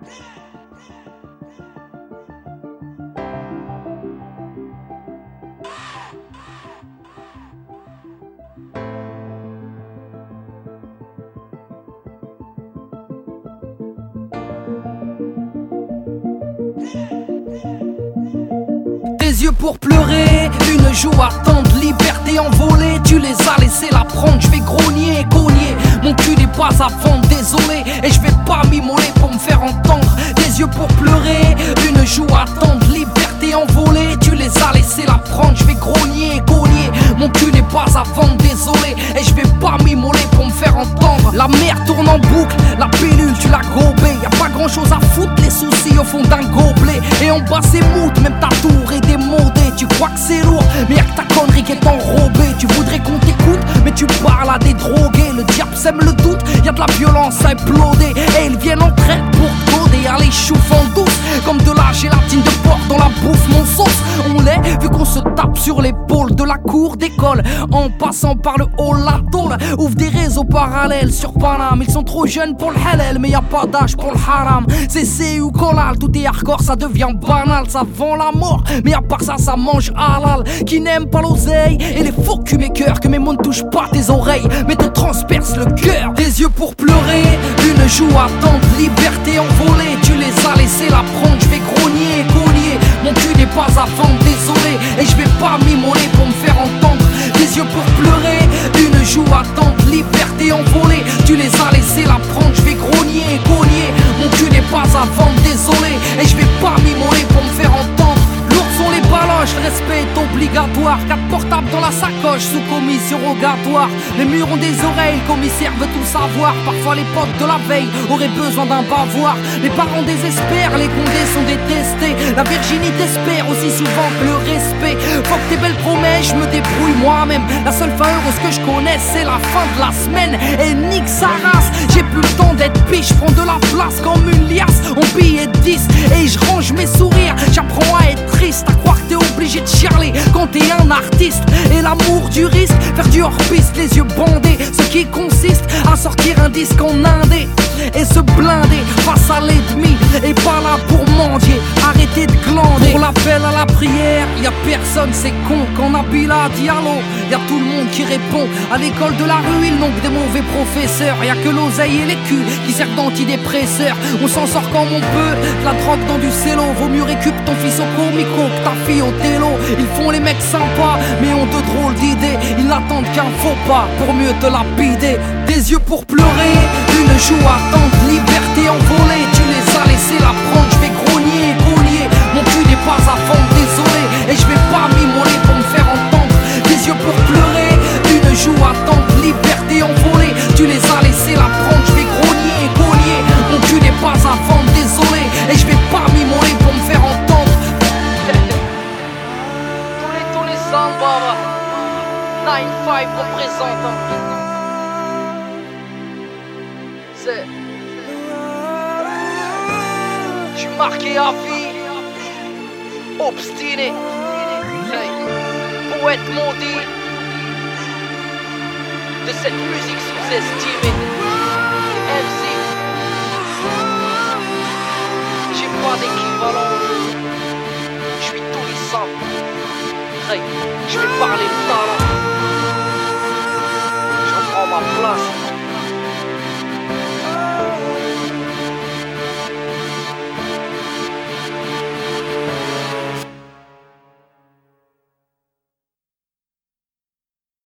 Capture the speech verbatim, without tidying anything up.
Des yeux pour pleurer, une joue attendre, liberté envolée, tu les as laissés la prendre, je vais grogner et cogner, mon cul n'est pas à vendre, désolé, et je vais pas m'immoler pour me faire entendre. Des yeux pour pleurer, une joue attendre, liberté envolée, tu les as laissés la prendre, je vais grogner et cogner, mon cul n'est pas à vendre, désolé, et je vais pas m'immoler pour me faire entendre. La mer tourne en boucle, la pilule tu l'as gobée, y a pas grand chose à foutre, les soucis au fond d'un gobelet, et en bas c'est mout, même ta tour est démodée. Tu crois que c'est lourd, mais y'a que ta connerie qui est enrobée. Tu voudrais qu'on t'écoute, mais tu parles à des drogués. Le diable sème le doute, y'a de la violence à imploder, et ils viennent en traite pour coder. Allez, chouffe en douce, comme de la gélatine de porc dans la bouffe, mon sauce. On l'est, vu qu'on se tape sur l'épaule de la cour d'école, en passant par le hall, la tôle. Ouvre des réseaux parallèles sur Paname. Ils sont trop jeunes pour le halal, mais y'a pas d'âge pour le haram. C'est C ou collal, tout est hardcore, ça devient banal. Ça vend la mort, mais à part ça, ça mange halal. Qui n'aime pas l'oseille et les faux cul mes cœurs, que mes mots ne touchent pas tes oreilles, mais te transpercent le cœur. Des yeux pour pleurer, une joue attendre, liberté envolée, tu les as laissés la prendre, je vais grogner et cogner, mon cul n'est pas à vendre, désolé, et je vais pas m'immoler pour me faire entendre. Des yeux pour pleurer, une joue attendre, liberté envolée, tu les as laissés la prendre, je vais grogner et cogner, mon cul n'est pas à vendre, désolé, et je vais pas m'immoler pour me faire entendre. Lourds sont les baloches, le respect est obligatoire. Quatre portables dans la sacoche, sous commission rogatoire. Les murs ont des oreilles, le commissaire veut tout savoir. Parfois les potes de la veille auraient besoin d'un bavoir. Les parents désespèrent, les condés sont détestés. La virginité espère aussi souvent que le respect. Faut que tes belles promesses, je me débrouille moi-même. La seule fin heureuse que je connaisse, c'est la fin de la semaine. Et nique sa race, j'ai plus le temps d'être piche. Je prends de la place comme une liasse en billets de dix. Et je range mes sourires, j'apprends à être triste, à croire que t'es obligé de chialer quand t'es un artiste. Et l'amour du risque, faire du hors-piste, les yeux bandés, ce qui consiste à sortir un disque en indé et se blinder face à l'ennemi, et pas là pour mendier, arrêtez de glander. Pour l'appel à la prière, y a personne, c'est con. Quand Nabila dit allô, y a tout le monde qui répond. À l'école de la rue, ils n'ont que des mauvais professeurs. Y a que l'oseille et les culs qui servent d'antidépresseurs. On s'en sort comme on peut, de la drogue dans du cello. Vaut mieux récup ton fils au comico que ta fille au télo. Ils font les mecs sympas, mais ont de drôles d'idées. Ils n'attendent qu'un faux pas pour mieux te lapider. Des yeux pour pleurer, une joue attendre, liberté envolée, tu les as laissés la prendre, je vais grogner et cogner, mon cul n'est pas à vendre, désolé, et je vais pas m'immoler pour me faire entendre. Des yeux pour pleurer, une joue attendre, liberté envolée, tu les as laissés la prendre, je vais grogner et cogner, mon cul n'est pas à vendre, désolé, et je vais pas m'immoler pour me faire entendre. Tous les tous les samba, nine five représente. C'est J'suis marqué à vie, obstiné, hey. Poète maudit de cette musique sous-estimée. M C, j'ai pas d'équivalent, j'suis tout lissant, hey. J'vais parler de talent, j'en prends ma place.